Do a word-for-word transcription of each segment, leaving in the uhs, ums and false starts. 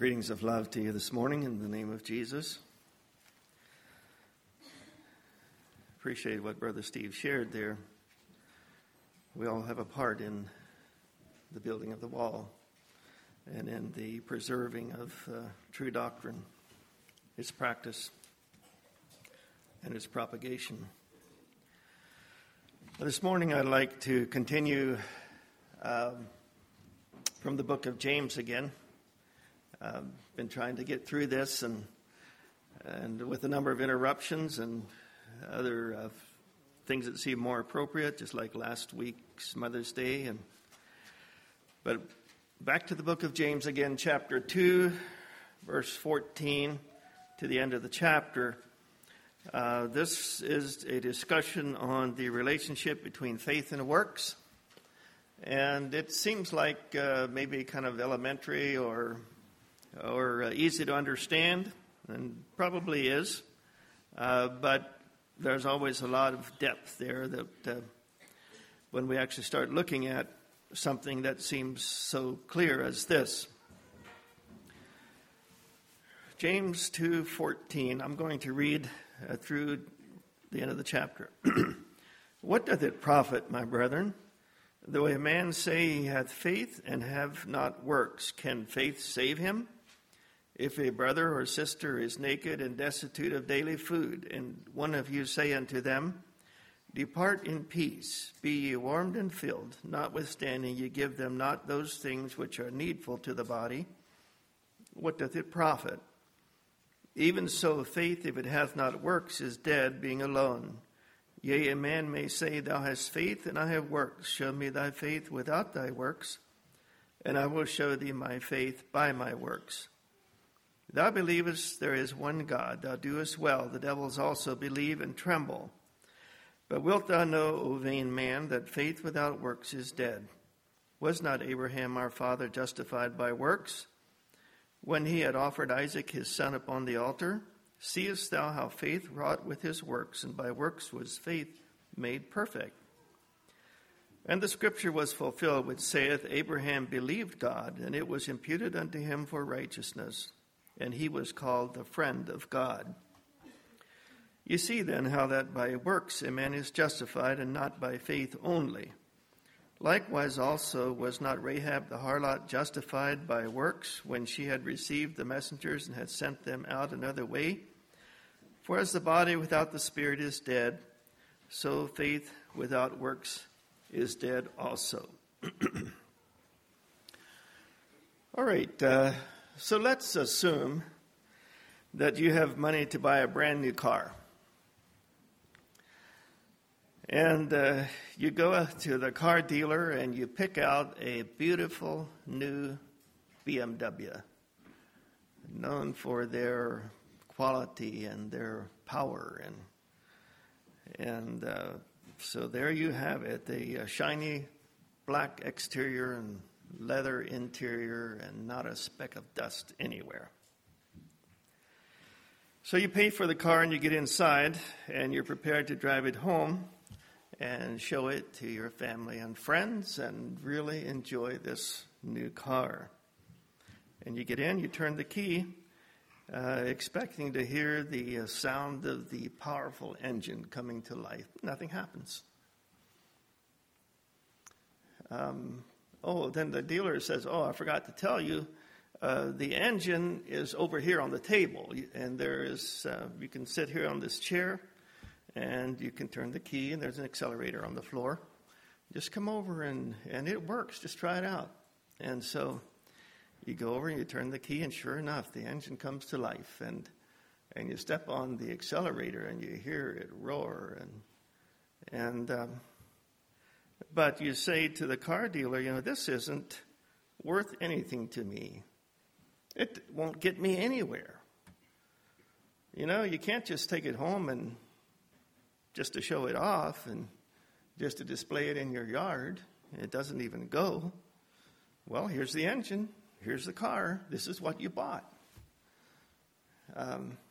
Greetings of love to you this morning in the name of Jesus. Appreciate what Brother Steve shared there. We all have a part in the building of the wall and in the preserving of uh, true doctrine, its practice, and its propagation. This morning I'd like to continue um, from the book of James again. I've uh, been trying to get through this and and with a number of interruptions and other uh, things that seem more appropriate, just like last week's Mother's Day. And but back to the book of James again, chapter two, verse fourteen to the end of the chapter. Uh, this is a discussion on the relationship between faith and works. And it seems like uh, maybe kind of elementary or or uh, easy to understand, and probably is, uh, but there's always a lot of depth there that uh, when we actually start looking at something that seems so clear as this. James two fourteen, I'm going to read uh, through the end of the chapter. What doth it profit, my brethren, though a man say he hath faith and have not works? Can faith save him? If a brother or sister is naked and destitute of daily food, and one of you say unto them, Depart in peace, be ye warmed and filled, notwithstanding ye give them not those things which are needful to the body, what doth it profit? Even so faith, if it hath not works, is dead, being alone. Yea, a man may say, Thou hast faith, and I have works. Show me thy faith without thy works, and I will show thee my faith by my works. Thou believest there is one God, thou doest well. The devils also believe and tremble. But wilt thou know, O vain man, that faith without works is dead? Was not Abraham our father justified by works, when he had offered Isaac his son upon the altar? Seest thou how faith wrought with his works, and by works was faith made perfect? And the scripture was fulfilled, which saith, Abraham believed God, and it was imputed unto him for righteousness. And he was called the friend of God. You see then how that by works a man is justified, and not by faith only. Likewise also was not Rahab the harlot justified by works, when she had received the messengers and had sent them out another way? For as the body without the spirit is dead, so faith without works is dead also. All right, uh, so let's assume that you have money to buy a brand new car. And uh, you go to the car dealer and you pick out a beautiful new B M W, known for their quality and their power. And and uh, so there you have it, a, a shiny black exterior and leather interior and not a speck of dust anywhere. So you pay for the car and you get inside and you're prepared to drive it home and show it to your family and friends and really enjoy this new car. And you get in, you turn the key, uh, expecting to hear the uh, sound of the powerful engine coming to life. Nothing happens. Um, oh, then the dealer says, oh, I forgot to tell you, uh, the engine is over here on the table, and there is, uh, you can sit here on this chair, and you can turn the key, and there's an accelerator on the floor. Just come over, and, and it works. Just try it out. And so you go over, and you turn the key, and sure enough, the engine comes to life, and and you step on the accelerator, and you hear it roar, and and um, but you say to the car dealer, you know, this isn't worth anything to me. It won't get me anywhere. You know, you can't just take it home and just to show it off and just to display it in your yard. It doesn't even go. Well, here's the engine. Here's the car. This is what you bought. Um,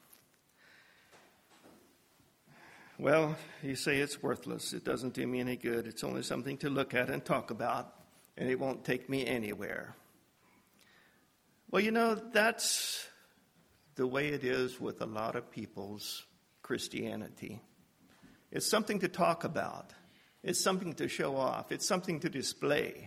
well, you say it's worthless. It doesn't do me any good. It's only something to look at and talk about, and it won't take me anywhere. Well, you know, that's the way it is with a lot of people's Christianity. It's something to talk about. It's something to show off. It's something to display.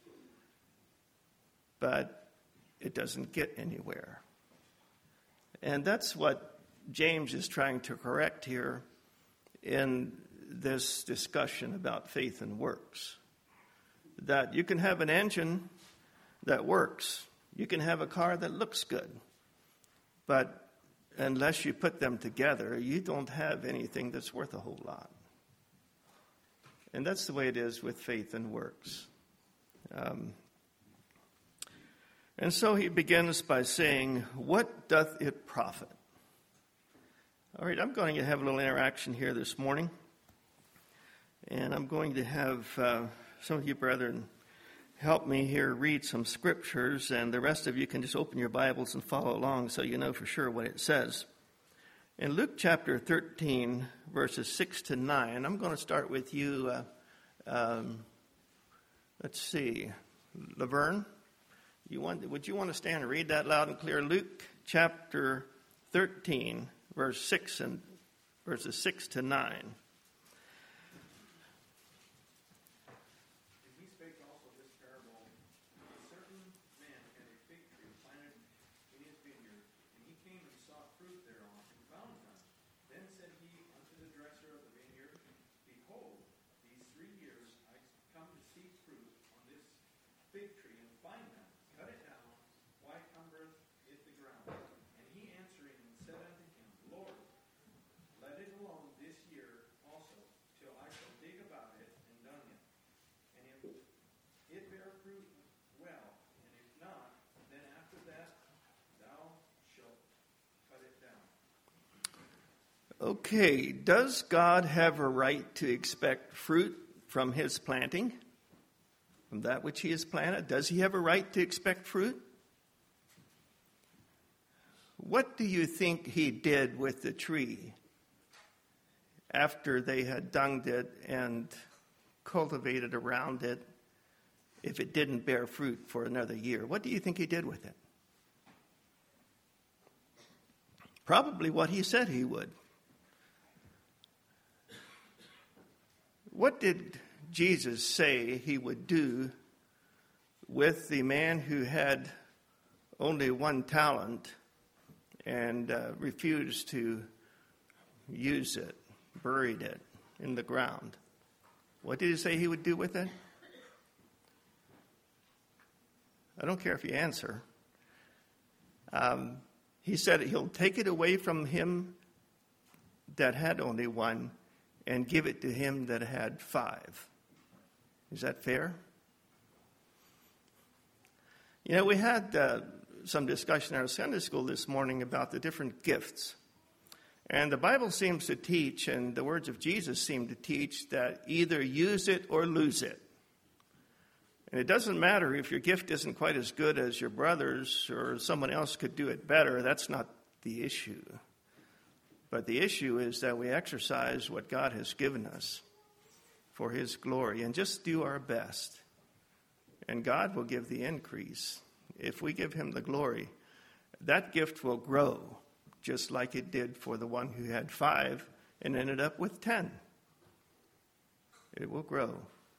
But it doesn't get anywhere. And that's what James is trying to correct here in this discussion about faith and works. That you can have an engine that works. You can have a car that looks good. But unless you put them together, you don't have anything that's worth a whole lot. And that's the way it is with faith and works. Um, and so he begins by saying, what doth it profit? All right, I'm going to have a little interaction here this morning. And I'm going to have uh, some of you brethren help me here read some scriptures, and the rest of you can just open your Bibles and follow along so you know for sure what it says. In Luke chapter thirteen, verses six to nine, I'm going to start with you, uh, um, let's see, Laverne, you want, would you want to stand and read that loud and clear? Luke chapter thirteen, verse six and verses six to nine. Okay, does God have a right to expect fruit from his planting? From that which he has planted? Does he have a right to expect fruit? What do you think he did with the tree after they had dunged it and cultivated around it if it didn't bear fruit for another year? What do you think he did with it? Probably what he said he would. What did Jesus say he would do with the man who had only one talent and uh, refused to use it, buried it in the ground? What did he say he would do with it? I don't care if you answer. Um, he said he'll take it away from him that had only one and give it to him that had five. Is that fair? You know, we had uh, some discussion in our Sunday school this morning about the different gifts. And the Bible seems to teach, and the words of Jesus seem to teach, that either use it or lose it. And it doesn't matter if your gift isn't quite as good as your brother's or someone else could do it better. That's not the issue. But the issue is that we exercise what God has given us for his glory and just do our best. And God will give the increase. If we give him the glory, that gift will grow just like it did for the one who had five and ended up with ten. It will grow.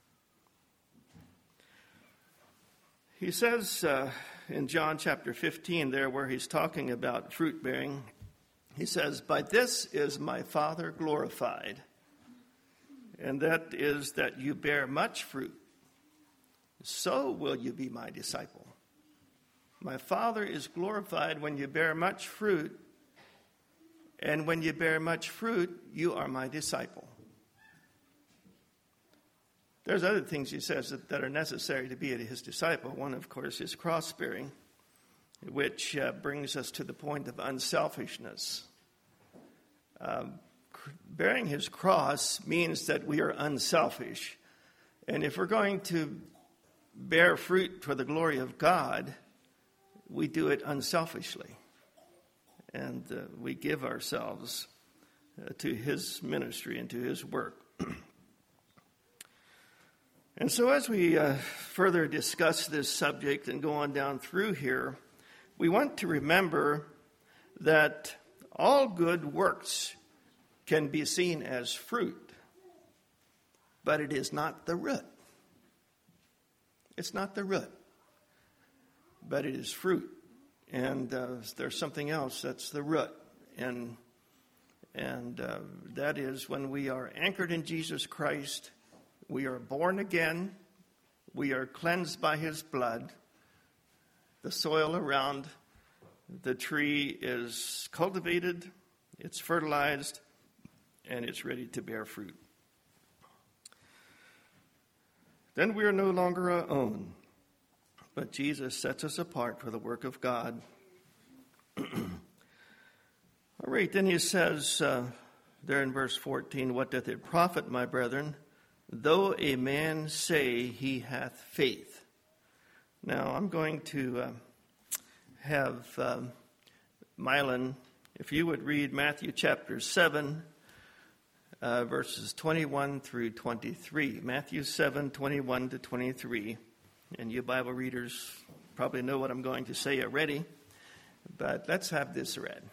He says uh, in John chapter fifteen there where he's talking about fruit bearing, he says, by this is my Father glorified, and that is that you bear much fruit. So will you be my disciple. My Father is glorified when you bear much fruit, and when you bear much fruit, you are my disciple. There's other things he says that, that are necessary to be his disciple. One, of course, is cross-bearing, which uh, brings us to the point of unselfishness. Uh, bearing his cross means that we are unselfish. And if we're going to bear fruit for the glory of God, we do it unselfishly. And uh, we give ourselves uh, to his ministry and to his work. And so as we uh, further discuss this subject and go on down through here, we want to remember that all good works can be seen as fruit, but it is not the root. It's not the root, but it is fruit. And uh, there's something else that's the root. And, and uh, that is when we are anchored in Jesus Christ, we are born again, we are cleansed by his blood, the soil around the tree is cultivated, it's fertilized, and it's ready to bear fruit. Then we are no longer our own, but Jesus sets us apart for the work of God. All right, then he says uh, there in verse fourteen, what doth it profit, my brethren, though a man say he hath faith? Now, I'm going to uh, have um, Mylan, if you would read Matthew chapter seven, Uh, verses twenty-one through twenty-three. Matthew seven, twenty-one to twenty-three. And you Bible readers probably know what I'm going to say already, but let's have this read.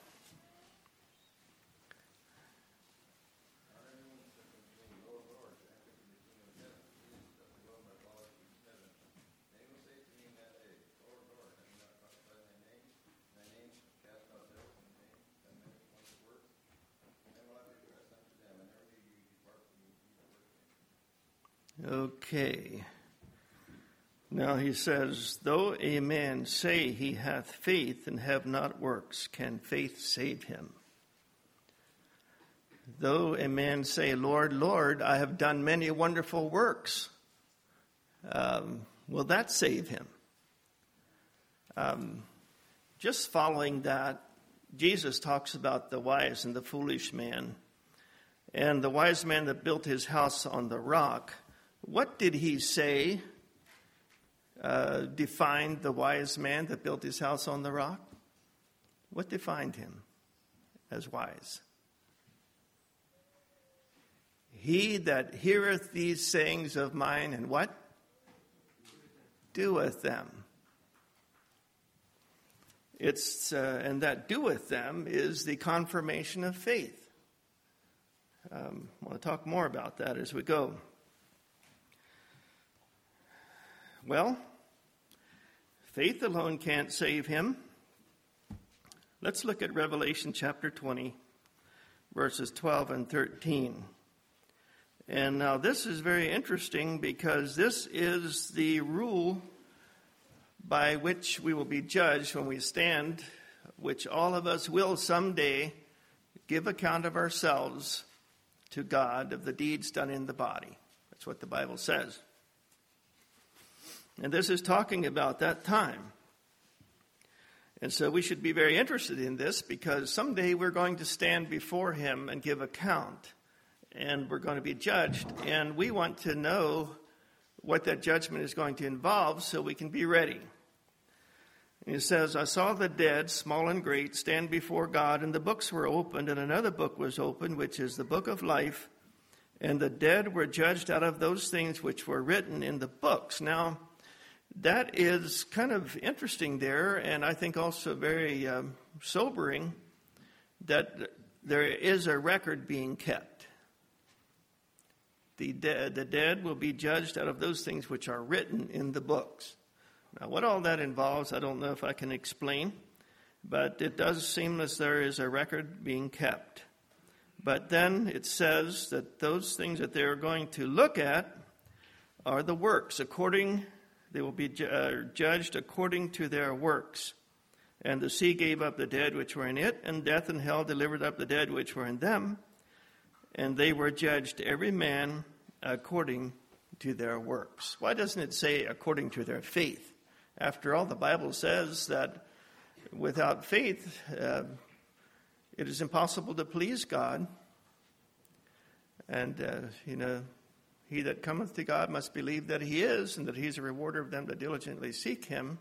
Okay. Now he says, though a man say he hath faith and have not works, can faith save him? Though a man say, Lord, Lord, I have done many wonderful works, um, will that save him? Um, just following that, Jesus talks about the wise and the foolish man. And the wise man that built his house on the rock, what did he say uh, defined the wise man that built his house on the rock? What defined him as wise? He that heareth these sayings of mine and what? Doeth them. It's uh, and that doeth them is the confirmation of faith. Um, I want to talk more about that as we go. Well, faith alone can't save him. Let's look at Revelation chapter twenty, verses twelve and thirteen. And now this is very interesting because this is the rule by which we will be judged when we stand, which all of us will someday give account of ourselves to God of the deeds done in the body. That's what the Bible says. And this is talking about that time. And so we should be very interested in this because someday we're going to stand before him and give account. And we're going to be judged. And we want to know what that judgment is going to involve so we can be ready. And it says, I saw the dead, small and great, stand before God, and the books were opened, and another book was opened, which is the book of life. And the dead were judged out of those things which were written in the books. Now, that is kind of interesting there, and I think also very um, sobering that there is a record being kept. The dead, the dead will be judged out of those things which are written in the books. Now, what all that involves, I don't know if I can explain, but it does seem as there is a record being kept. But then it says that those things that they're going to look at are the works according They will be ju- uh, judged according to their works. And the sea gave up the dead which were in it, and death and hell delivered up the dead which were in them. And they were judged, every man according to their works. Why doesn't it say according to their faith? After all, the Bible says that without faith, uh, it is impossible to please God. And, uh, you know, he that cometh to God must believe that he is, and that he is a rewarder of them that diligently seek him.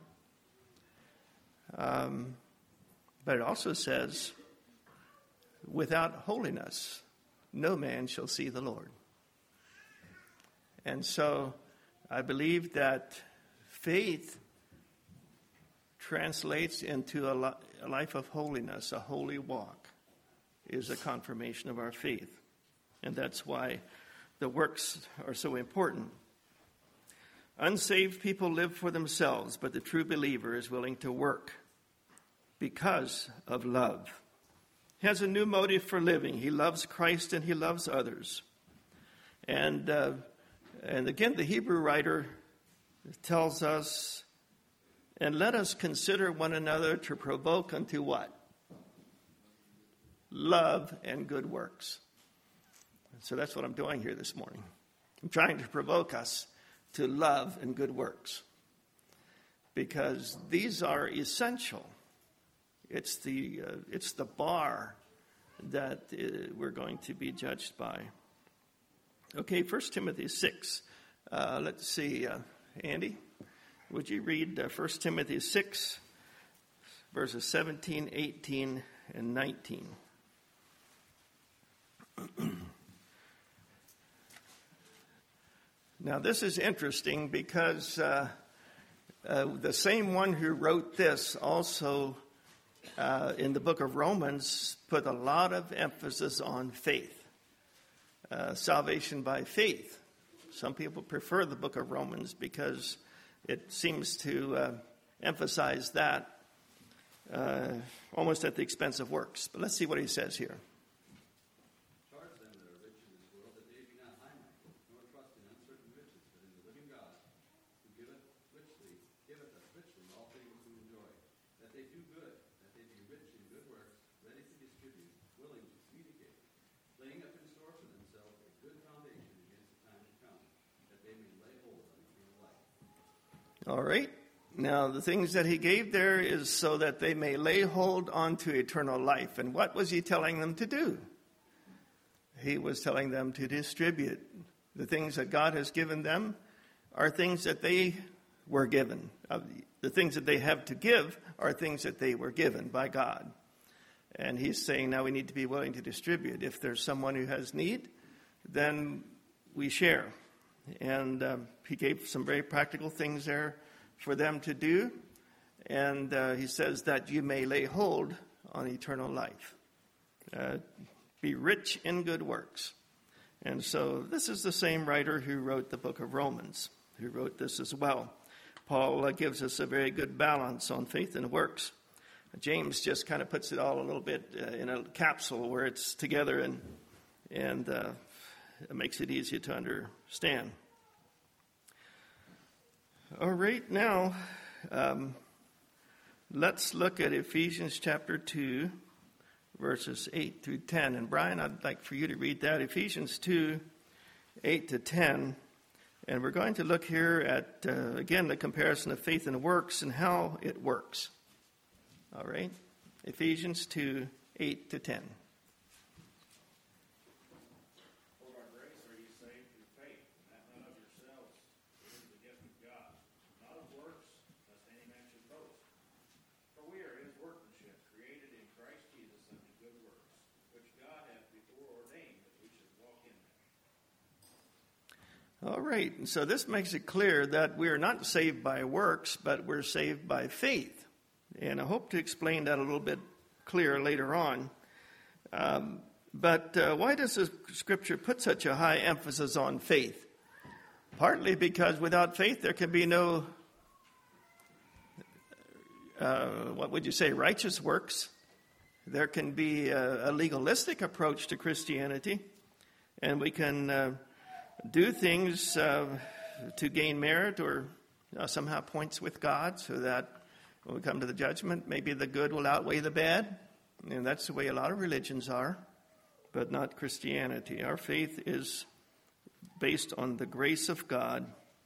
Um, but it also says, without holiness, no man shall see the Lord. And so I believe that faith translates into a, li- a life of holiness, a holy walk, is a confirmation of our faith. And that's why the works are so important. Unsaved people live for themselves, but the true believer is willing to work because of love. He has a new motive for living. He loves Christ and he loves others. And uh, and again, the Hebrew writer tells us, and let us consider one another to provoke unto what? Love and good works. So that's what I'm doing here this morning. I'm trying to provoke us to love and good works, because these are essential. It's the uh, it's the bar that uh, we're going to be judged by. Okay, First Timothy six. Uh, let's see, uh, Andy, would you read uh, First Timothy six, verses seventeen, eighteen, and nineteen? Now, this is interesting because uh, uh, the same one who wrote this also uh, in the book of Romans put a lot of emphasis on faith, uh, salvation by faith. Some people prefer the book of Romans because it seems to uh, emphasize that uh, almost at the expense of works. But let's see what he says here. All right. Now, the things that he gave there is so that they may lay hold on to eternal life. And what was he telling them to do? He was telling them to distribute. The things that God has given them are things that they were given. The things that they have to give are things that they were given by God. And he's saying now we need to be willing to distribute. If there's someone who has need, then we share. And uh, he gave some very practical things there for them to do. And uh, he says that you may lay hold on eternal life. Uh, be rich in good works. And so this is the same writer who wrote the book of Romans, who wrote this as well. Paul uh, gives us a very good balance on faith and works. James just kind of puts it all a little bit uh, in a capsule where it's together and and uh, it makes it easier to understand. All right, now um, let's look at Ephesians chapter two, verses eight through ten. And Brian, I'd like for you to read that, Ephesians two, eight to ten. And we're going to look here at, uh, again, the comparison of faith and works and how it works. All right, Ephesians two, eight to ten. All right, and so this makes it clear that we are not saved by works, but we're saved by faith. And I hope to explain that a little bit clearer later on. Um, but uh, why does the Scripture put such a high emphasis on faith? Partly because without faith there can be no, uh, what would you say, righteous works. There can be a, a legalistic approach to Christianity, and we can Uh, do things uh, to gain merit or uh, somehow points with God so that when we come to the judgment, maybe the good will outweigh the bad. And that's the way a lot of religions are, but not Christianity. Our faith is based on the grace of God,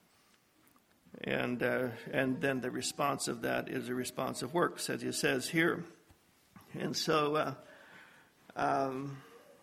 and uh, and then the response of that is a response of works, as it says here. And so uh, um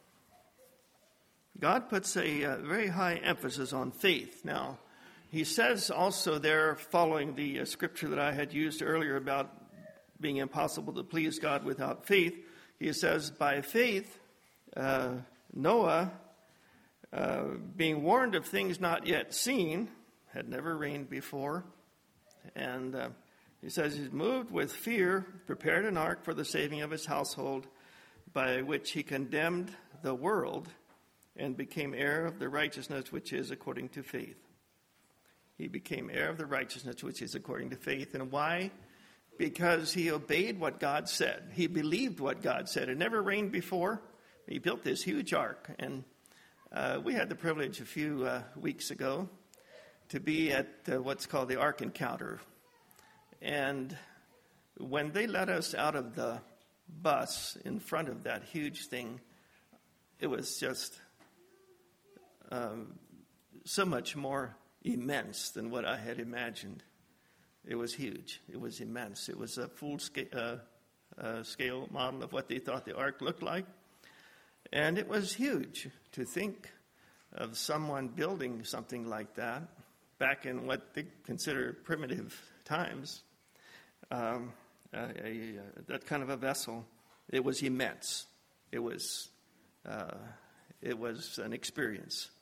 God puts a uh, very high emphasis on faith. Now, he says also there, following the uh, scripture that I had used earlier about being impossible to please God without faith, he says, by faith, uh, Noah, uh, being warned of things not yet seen, had never reigned before, and uh, He says he's moved with fear, prepared an ark for the saving of his household, by which he condemned the world and became heir of the righteousness which is according to faith. He became heir of the righteousness which is according to faith. And why? Because he obeyed what God said. He believed what God said. It never rained before. He built this huge ark. And uh, we had the privilege a few uh, weeks ago to be at uh, what's called the Ark Encounter. And when they let us out of the bus in front of that huge thing, it was just um, so much more immense than what I had imagined. It was huge. It was immense. It was a full scale, uh, uh, scale model of what they thought the ark looked like. And it was huge to think of someone building something like that back in what they consider primitive times. Um, a, a, that kind of a vessel. It was immense. It was, uh, it was an experience.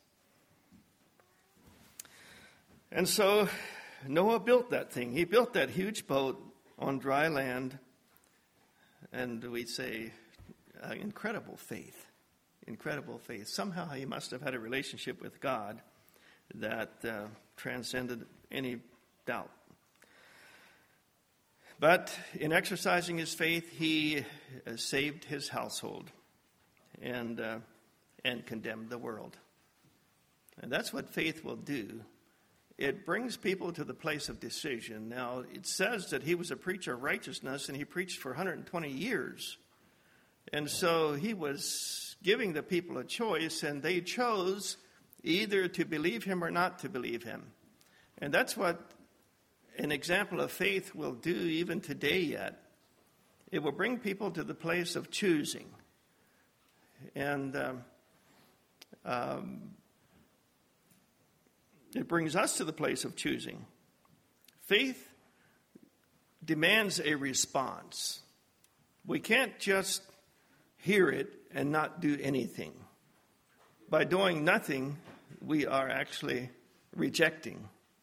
And so Noah built that thing. He built that huge boat on dry land, and we say uh, incredible faith. Incredible faith. Somehow he must have had a relationship with God that uh, transcended any doubt. But in exercising his faith, he uh, saved his household and uh, and condemned the world. And that's what faith will do. It brings people to the place of decision. Now, it says that he was a preacher of righteousness, and he preached for one hundred twenty years. And so he was giving the people a choice, and they chose either to believe him or not to believe him. And that's what an example of faith will do even today yet. It will bring people to the place of choosing. And um, um, it brings us to the place of choosing. Faith demands a response. We can't just hear it and not do anything. By doing nothing, we are actually rejecting.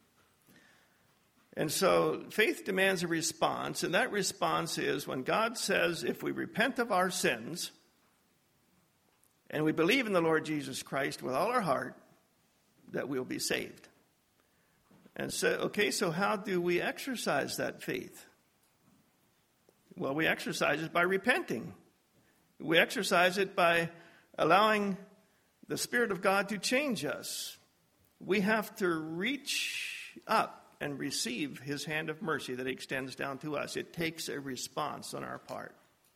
And so faith demands a response, and that response is when God says if we repent of our sins and we believe in the Lord Jesus Christ with all our heart, that we'll be saved. And so, okay, so how do we exercise that faith? Well, we exercise it by repenting. We exercise it by allowing the Spirit of God to change us. We have to reach up and receive his hand of mercy that he extends down to us. It takes a response on our part.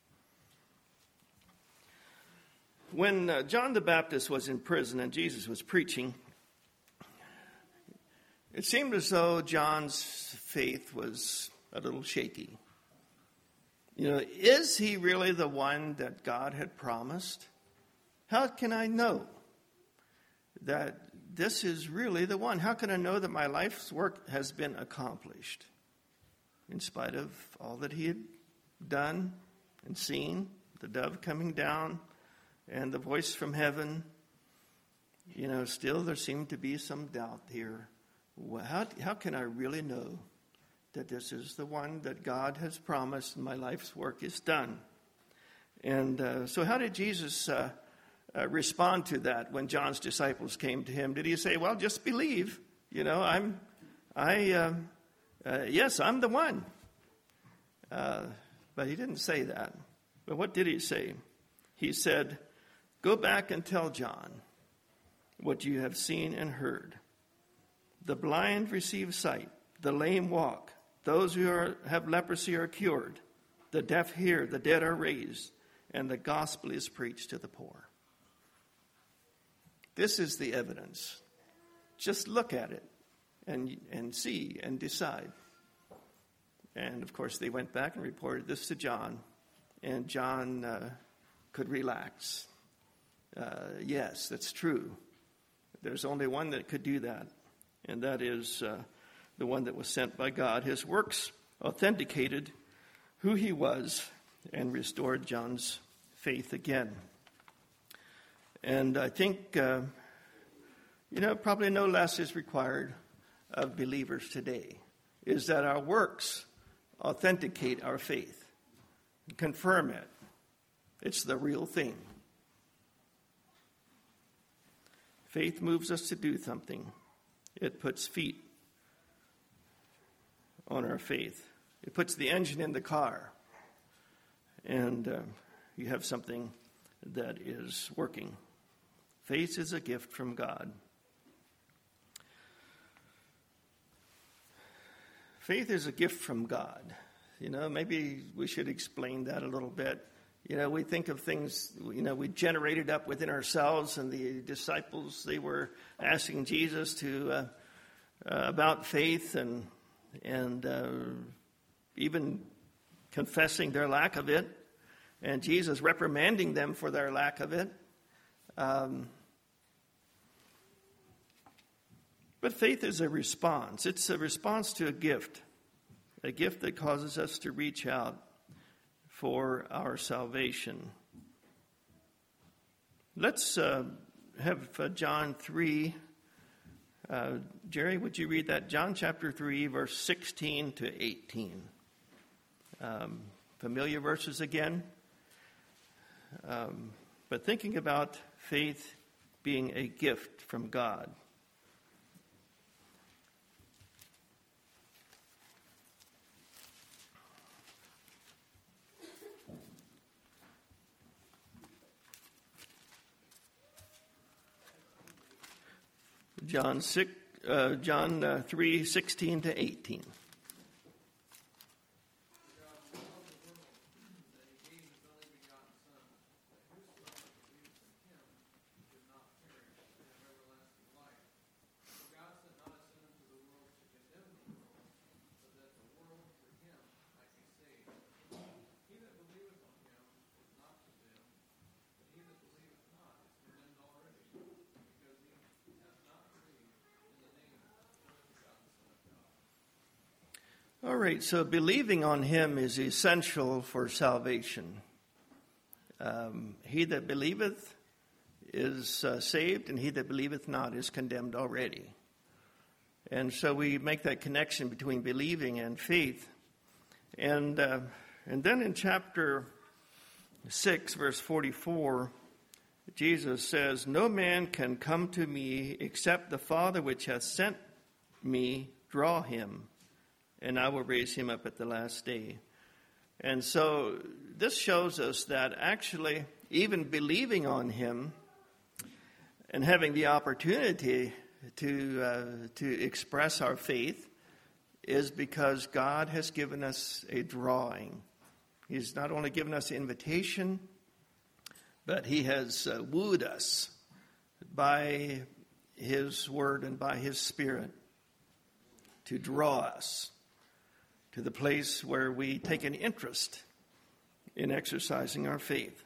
When uh, John the Baptist was in prison and Jesus was preaching, it seemed as though John's faith was a little shaky. You know, is he really the one that God had promised? How can I know that this is really the one? How can I know that my life's work has been accomplished in spite of all that he had done and seen, the dove coming down and the voice from heaven? You know, still there seemed to be some doubt here. Well, how, how can I really know that this is the one that God has promised and my life's work is done? And uh, so how did Jesus uh, uh, respond to that when John's disciples came to him? Did he say, well, just believe, you know, I'm, I, uh, uh, yes, I'm the one. Uh, but he didn't say that. But what did he say? He said, go back and tell John what you have seen and heard. The blind receive sight, the lame walk, those who are, have leprosy are cured, the deaf hear, the dead are raised, and the gospel is preached to the poor. This is the evidence. Just look at it and, and see and decide. And, of course, they went back and reported this to John, and John uh, could relax. Uh, yes, that's true. There's only one that could do that, and that is uh, the one that was sent by God. His works authenticated who he was and restored John's faith again. And I think, uh, you know, probably no less is required of believers today, is that our works authenticate our faith, confirm it. It's the real thing. Faith moves us to do something. It puts feet on our faith. It puts the engine in the car. And uh, you have something that is working. Faith is a gift from God. Faith is a gift from God. You know, maybe we should explain that a little bit. You know, we think of things, you know, we generated up within ourselves, and the disciples, they were asking Jesus to uh, uh, about faith and and uh, even confessing their lack of it, and Jesus reprimanding them for their lack of it. Um, but faith is a response. It's a response to a gift, a gift that causes us to reach out for our salvation. Let's uh, have uh, John three. Uh, Jerry, would you read that? John chapter three, verse sixteen to eighteen. Um, familiar verses again. Um, but thinking about faith being a gift from God. John six, uh, John uh, three sixteen to eighteen. All right, so believing on him is essential for salvation. Um, he that believeth is uh, saved, and he that believeth not is condemned already. And so we make that connection between believing and faith. And uh, and then in chapter six, verse forty-four, Jesus says, "No man can come to me except the Father which hath sent me draw him, and I will raise him up at the last day." And so this shows us that actually even believing on him and having the opportunity to uh, to express our faith is because God has given us a drawing. He's not only given us invitation, but he has uh, wooed us by his word and by his Spirit to draw us to the place where we take an interest in exercising our faith.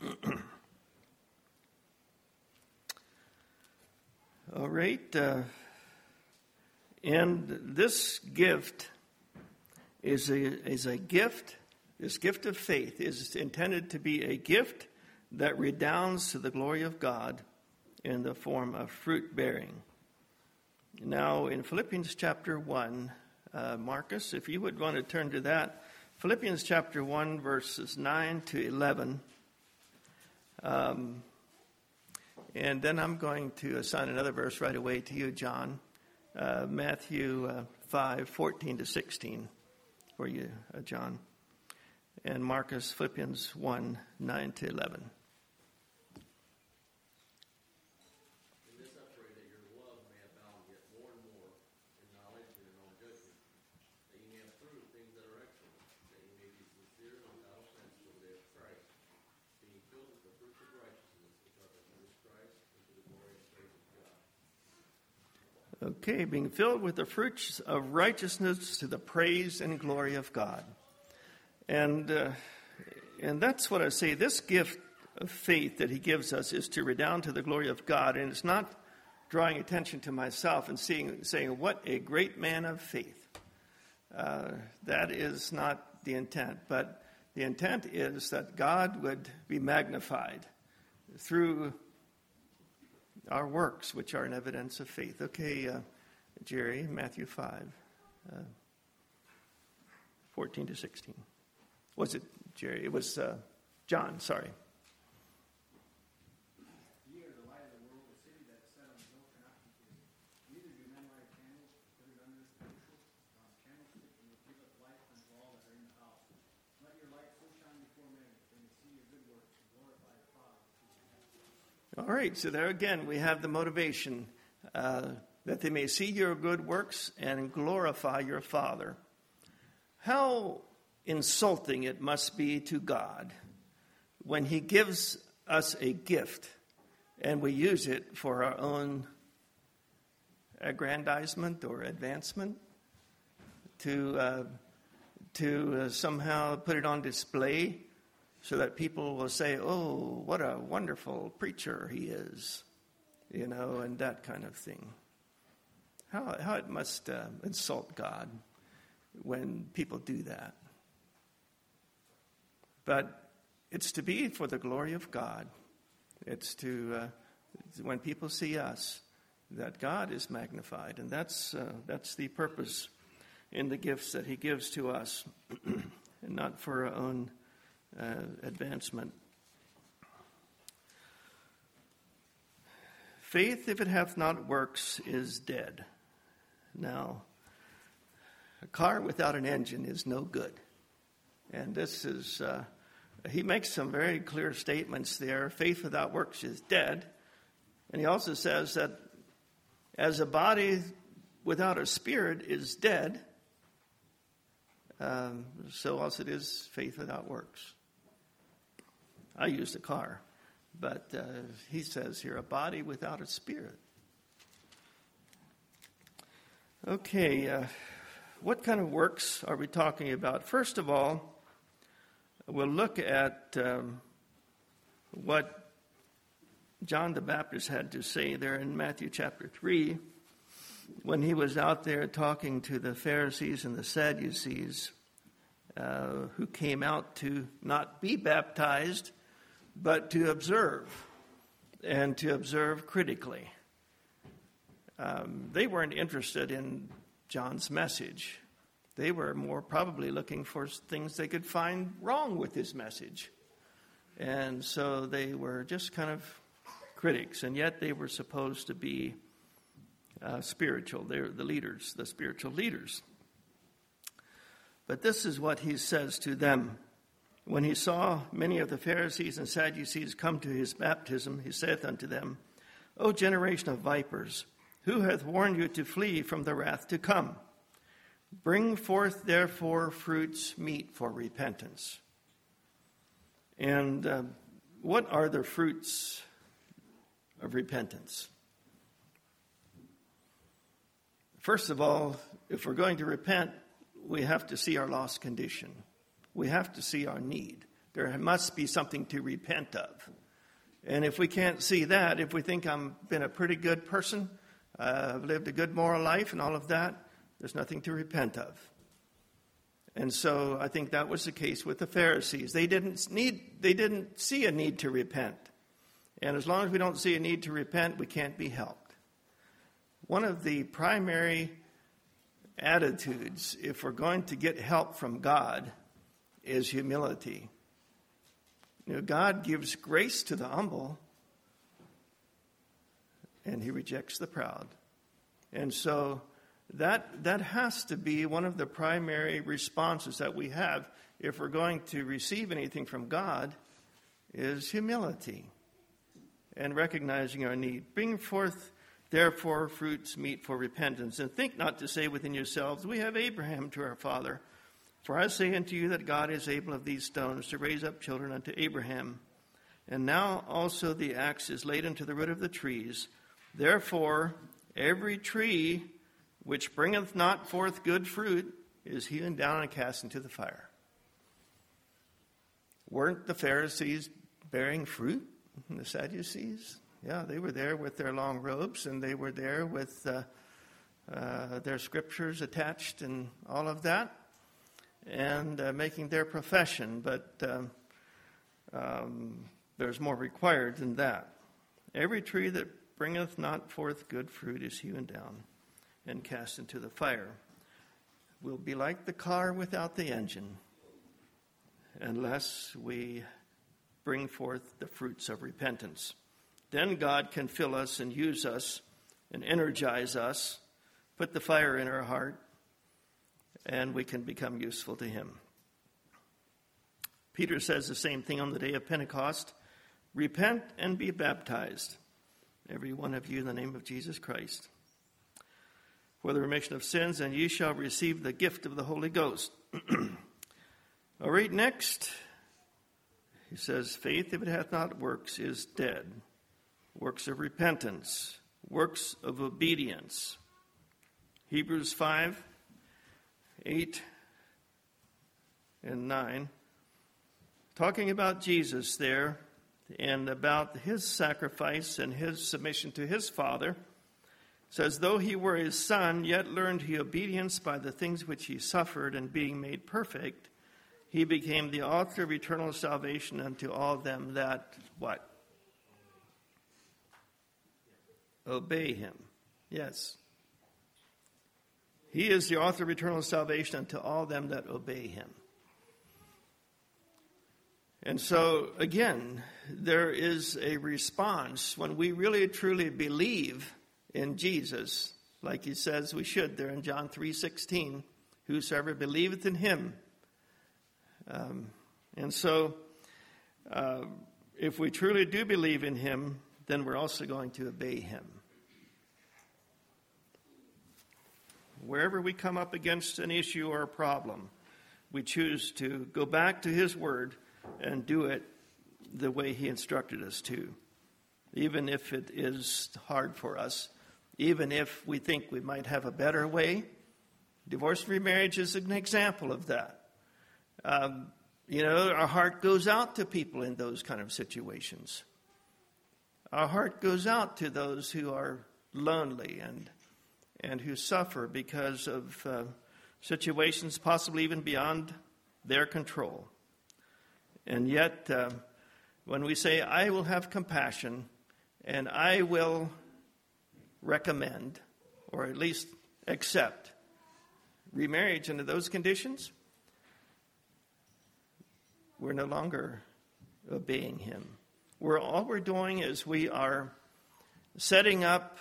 All right. Uh, and this gift is a, is a gift, this gift of faith is intended to be a gift that redounds to the glory of God in the form of fruit bearing. Now, in Philippians chapter one, Uh, Marcus, if you would want to turn to that. Philippians chapter one, verses nine to eleven. Um, and then I'm going to assign another verse right away to you, John. Uh, Matthew uh, five, fourteen to sixteen for you, uh, John. And Marcus, Philippians one, nine to eleven. Okay, being filled with the fruits of righteousness to the praise and glory of God. And uh, and that's what I say. This gift of faith that he gives us is to redound to the glory of God. And it's not drawing attention to myself and seeing, saying, what a great man of faith. Uh, that is not the intent. But the intent is that God would be magnified through our works, which are an evidence of faith. Okay, uh, Jerry, Matthew five. Uh, fourteen to sixteen. Was it Jerry? It was uh, John, sorry. Ye are the light of the world. A city that is set on a hill cannot be hidden. Neither do men light candles, put it under its bushel, or on a candlestick, and it giveth light unto all that are in the house. Let your light so shine before men, that they may see your good works and glorify your Father which is in heaven. All right, so there again we have the motivation, uh, that they may see your good works and glorify your Father. How insulting it must be to God when he gives us a gift and we use it for our own aggrandizement or advancement, to uh, to uh, somehow put it on display so that people will say, oh, what a wonderful preacher he is, you know, and that kind of thing. How, how it must uh, insult God when people do that. But it's to be for the glory of God. It's to, uh, when people see us, that God is magnified. And that's uh, that's the purpose in the gifts that he gives to us, and not for our own uh, advancement. Faith, if it hath not works, is dead. Now, a car without an engine is no good. And this is, uh, he makes some very clear statements there. Faith without works is dead. And he also says that as a body without a spirit is dead, um, so also it is faith without works. I used a car, but uh, he says here, a body without a spirit. Okay, uh, what kind of works are we talking about? First of all, we'll look at um, what John the Baptist had to say there in Matthew chapter three, when he was out there talking to the Pharisees and the Sadducees, uh, who came out to not be baptized, but to observe, and to observe critically. Um, they weren't interested in John's message. They were more probably looking for things they could find wrong with his message. And so they were just kind of critics, and yet they were supposed to be uh, spiritual. They're the leaders, the spiritual leaders. But this is what he says to them. When he saw many of the Pharisees and Sadducees come to his baptism, he saith unto them, O generation of vipers, who hath warned you to flee from the wrath to come? Bring forth, therefore, fruits meet for repentance. And uh, what are the fruits of repentance? First of all, if we're going to repent, we have to see our lost condition. We have to see our need. There must be something to repent of. And if we can't see that, if we think I've been a pretty good person, uh, I've lived a good moral life and all of that, there's nothing to repent of. And so I think that was the case with the Pharisees. They didn't need, they didn't see a need to repent. And as long as we don't see a need to repent, we can't be helped. One of the primary attitudes, if we're going to get help from God, is humility. You know, God gives grace to the humble, and he rejects the proud. And so that that has to be one of the primary responses that we have if we're going to receive anything from God, is humility and recognizing our need. Bring forth, therefore, fruits meet for repentance, and think not to say within yourselves, we have Abraham to our father. For I say unto you that God is able of these stones to raise up children unto Abraham. And now also the axe is laid unto the root of the trees. Therefore, every tree which bringeth not forth good fruit is hewn down and cast into the fire. Weren't the Pharisees bearing fruit, and the Sadducees? Yeah, they were there with their long robes, and they were there with uh, uh, their scriptures attached and all of that, and uh, making their profession. But um, um, there's more required than that. Every tree that bringeth not forth good fruit is hewn down and cast into the fire. we'll be like the car without the engine unless we bring forth the fruits of repentance. Then God can fill us and use us and energize us, put the fire in our heart, and we can become useful to him. Peter says the same thing on the day of Pentecost. Repent and be baptized, every one of you, in the name of Jesus Christ, for the remission of sins, and ye shall receive the gift of the Holy Ghost. All right, next, he says, faith, if it hath not works, is dead. Works of repentance, works of obedience. Hebrews five, eight, and nine. Talking about Jesus there and about his sacrifice and his submission to his Father, says, though he were his son, yet learned he obedience by the things which he suffered, and being made perfect, he became the author of eternal salvation unto all them that, what? Obey him. Yes. He is the author of eternal salvation unto all them that obey him. And so, again, there is a response when we really truly believe in Jesus, like he says we should there in John three sixteen, whosoever believeth in him. Um, and so, uh, if we truly do believe in him, then we're also going to obey him. Wherever we come up against an issue or a problem, we choose to go back to his word and do it the way he instructed us to, even if it is hard for us, even if we think we might have a better way. Divorce and remarriage is an example of that. Um, you know, our heart goes out to people in those kind of situations. Our heart goes out to those who are lonely and and who suffer because of uh, situations possibly even beyond their control. And yet, uh, when we say, I will have compassion and I will recommend, or at least accept, remarriage under those conditions, we're no longer obeying him. We're, all we're doing is we are setting up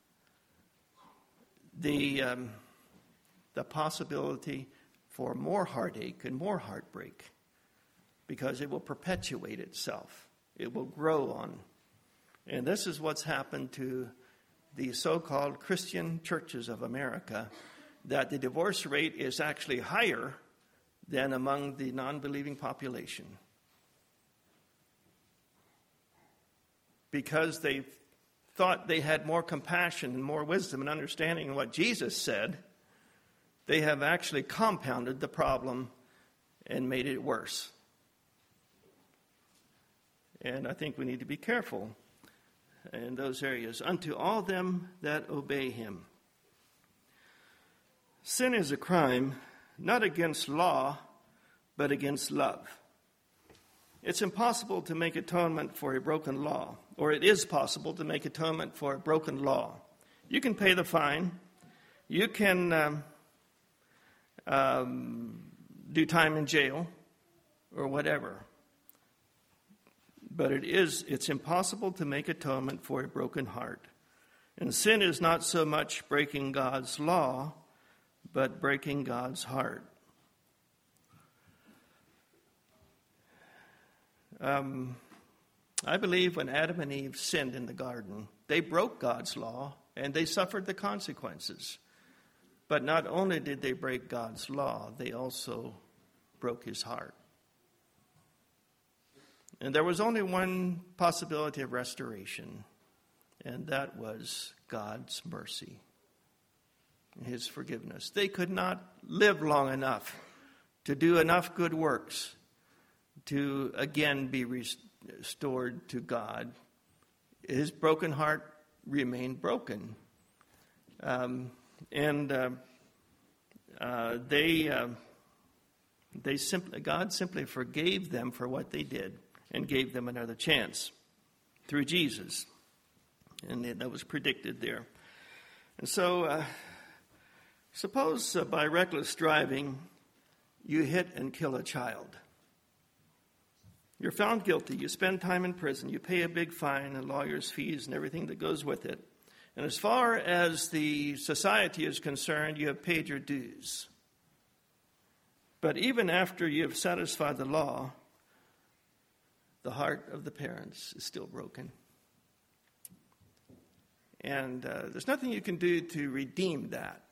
the, um, the possibility for more heartache and more heartbreak, because it will perpetuate itself. It will grow on. And this is what's happened to the so-called Christian churches of America, that the divorce rate is actually higher than among the non-believing population. Because they thought they had more compassion and more wisdom and understanding in what Jesus said, they have actually compounded the problem and made it worse. And I think we need to be careful in those areas. Unto all them that obey him. Sin is a crime, not against law, but against love. It's impossible to make atonement for a broken law, or it is possible to make atonement for a broken law. You can pay the fine. You can um, um, do time in jail or whatever. But it is, it's impossible to make atonement for a broken heart. And sin is not so much breaking God's law, but breaking God's heart. Um, I believe when Adam and Eve sinned in the garden, they broke God's law and they suffered the consequences. But not only did they break God's law, they also broke his heart. And there was only one possibility of restoration, and that was God's mercy, his forgiveness. They could not live long enough to do enough good works to again be restored to God. His broken heart remained broken. Um, and uh, uh, they, uh, they simply, God simply forgave them for what they did and gave them another chance through Jesus. And that was predicted there. And so uh, Suppose uh, by reckless driving you hit and kill a child. You're found guilty. You spend time in prison. You pay a big fine and lawyer's fees and everything that goes with it. And as far as the society is concerned, you have paid your dues. But even after you have satisfied the law, the heart of the parents is still broken. And uh, there's nothing you can do to redeem that.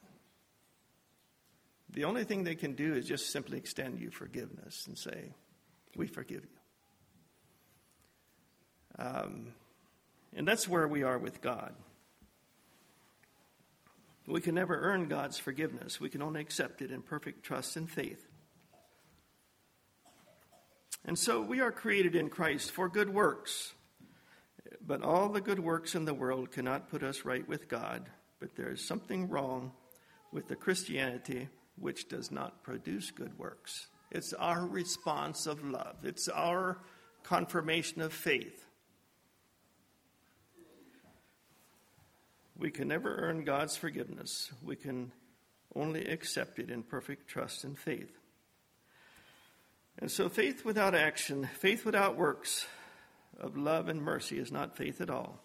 The only thing they can do is just simply extend you forgiveness and say, we forgive you. Um, and that's where we are with God. We can never earn God's forgiveness. We can only accept it in perfect trust and faith. And so we are created in Christ for good works. But all the good works in the world cannot put us right with God. But there is something wrong with the Christianity which does not produce good works. It's our response of love. It's our confirmation of faith. We can never earn God's forgiveness. We can only accept it in perfect trust and faith. And so faith without action, faith without works of love and mercy is not faith at all.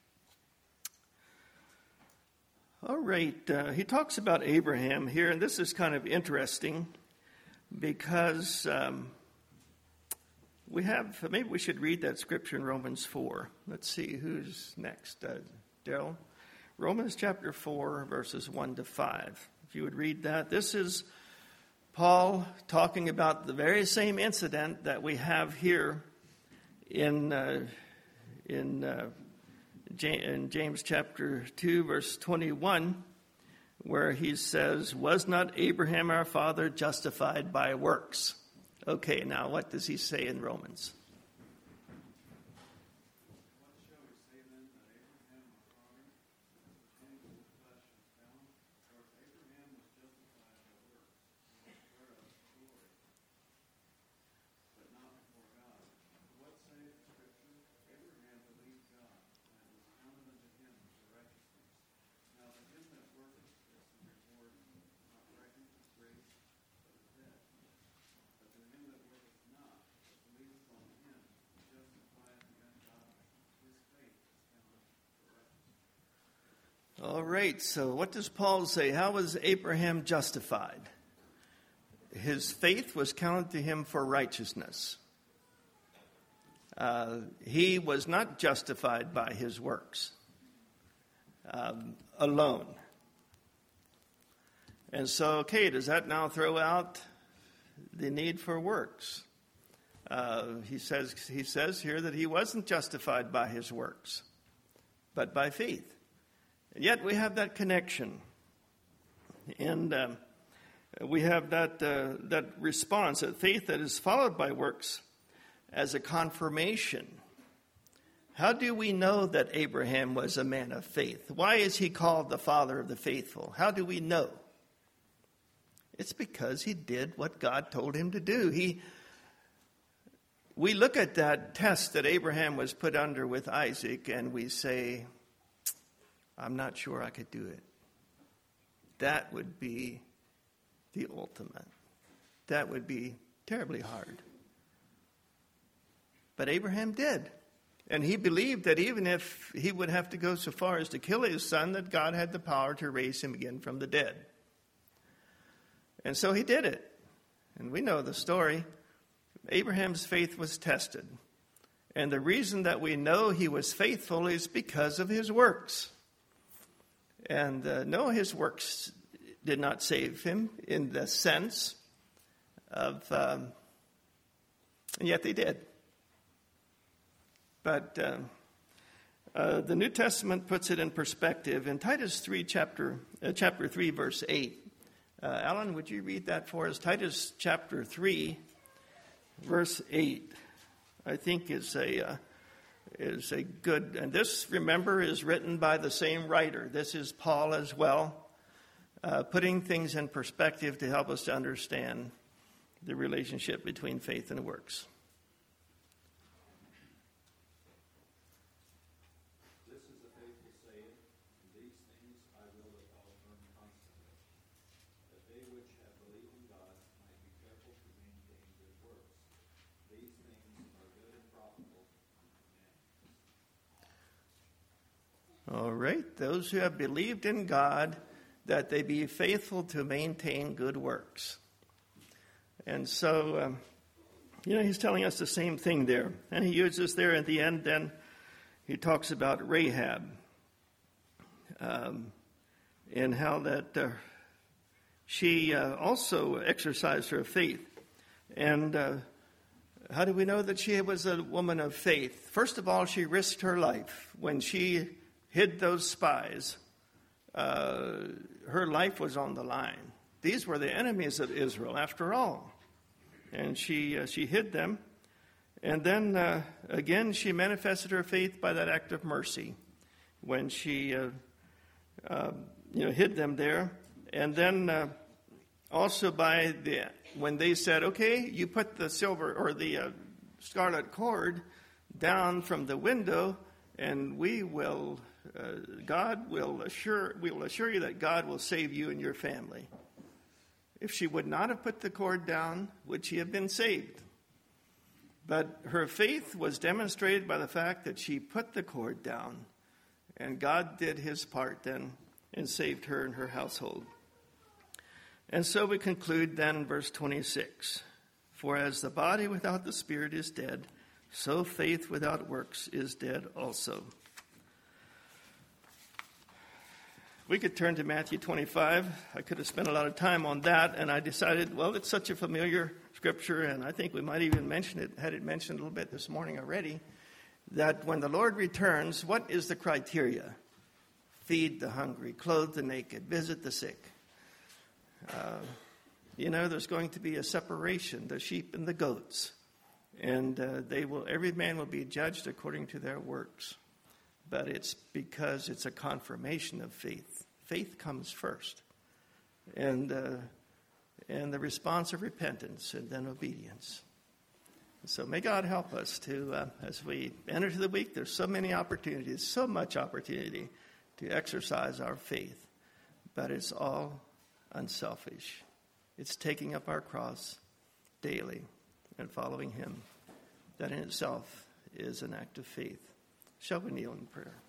All right, uh, he talks about Abraham here, and this is kind of interesting because um, we have, maybe we should read that scripture in Romans four. Let's see, who's next? Uh, Daryl? Romans chapter four, verses one to five. If you would read that. This is Paul talking about the very same incident that we have here in uh, in, uh, in James chapter two, verse twenty-one, where he says, was not Abraham our father justified by works? Okay, now what does he say in Romans? All right, so what does Paul say? How was Abraham justified? His faith was counted to him for righteousness. Uh, he was not justified by his works um, alone. And so, okay, does that now throw out the need for works? Uh, he says, he says here that he wasn't justified by his works, but by faith. And yet we have that connection, and um, we have that uh, that response, that faith that is followed by works as a confirmation. How do we know that Abraham was a man of faith? Why is he called the father of the faithful? How do we know? It's because he did what God told him to do. He, we look at that test that Abraham was put under with Isaac, and we say, I'm not sure I could do it. That would be the ultimate. That would be terribly hard. But Abraham did. And he believed that even if he would have to go so far as to kill his son, that God had the power to raise him again from the dead. And so he did it. And we know the story. Abraham's faith was tested. And the reason that we know he was faithful is because of his works. And uh, no, his works did not save him in the sense of, um, and yet they did. But uh, uh, the New Testament puts it in perspective in Titus three, chapter uh, chapter three, verse eight. Uh, Alan, would you read that for us? Titus chapter three, verse eight. I think is a uh, is a good, and this, remember, is written by the same writer. This is Paul as well, uh, putting things in perspective to help us to understand the relationship between faith and works. This is a faithful saying, and these things I will that thou learn constantly. All right. Those who have believed in God, that they be faithful to maintain good works. And so, um, you know, he's telling us the same thing there. And he uses there at the end, then he talks about Rahab. Um, and how that uh, she uh, also exercised her faith. And uh, how do we know that she was a woman of faith? First of all, she risked her life. When she hid those spies, uh, her life was on the line. These were the enemies of Israel, after all. And she uh, she hid them. And then, uh, again, she manifested her faith by that act of mercy when she uh, uh, you know, hid them there. And then uh, also by the when they said, okay, you put the silver or the uh, scarlet cord down from the window, and we will, uh, God will assure, we will assure you that God will save you and your family. If she would not have put the cord down, would she have been saved? But her faith was demonstrated by the fact that she put the cord down, and God did his part then and saved her and her household. And so we conclude then verse twenty-six. For as the body without the spirit is dead, so faith without works is dead also. We could turn to Matthew twenty-five. I could have spent a lot of time on that, and I decided, well, it's such a familiar scripture, and I think we might even mention it, had it mentioned a little bit this morning already, that when the Lord returns, what is the criteria? Feed the hungry, clothe the naked, visit the sick. Uh, you know, there's going to be a separation, the sheep and the goats. And uh, they will, every man will be judged according to their works. But it's because it's a confirmation of faith. Faith comes first. And, uh, and the response of repentance and then obedience. So may God help us to, uh, as we enter to the week, there's so many opportunities, so much opportunity to exercise our faith. But it's all unselfish. It's taking up our cross daily and following him. That in itself is an act of faith. Shall we kneel in prayer?